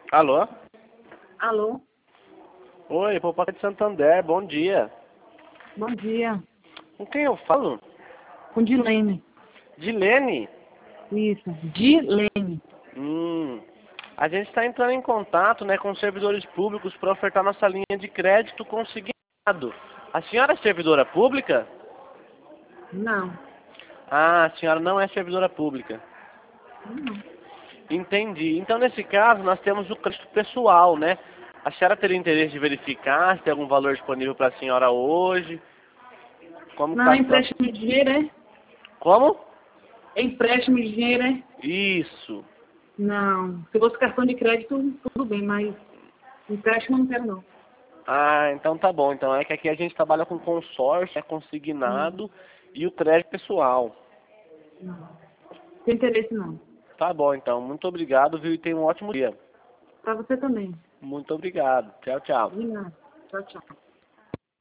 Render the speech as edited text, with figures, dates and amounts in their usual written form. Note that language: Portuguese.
Alô? Alô, Oi, Poupaca de Santander, bom dia. bom dia. Com quem eu falo? Com Dilene. Dilene? Isso, Dilene. A gente está entrando em contato, né, com servidores públicos para ofertar nossa linha de crédito consignado. A senhora é servidora pública? Não, Ah, a senhora não é servidora pública. não. Entendi. Então, nesse caso, nós temos o crédito pessoal, né? A senhora teria interesse de verificar se tem algum valor disponível para a senhora hoje? Como Não, está é a situação? empréstimo de dinheiro, é? Como? É empréstimo de dinheiro, é? Isso. Não. Se fosse cartão de crédito, tudo bem, mas empréstimo eu não quero, não. Ah, então tá bom. Então é que aqui a gente trabalha com consórcio, é Não, consignado e o crédito pessoal. não. Tem interesse, não. Tá bom, então. Muito obrigado, viu? E tenha um ótimo dia. Pra você também. Muito obrigado. Tchau, tchau. De nada. Tchau, tchau.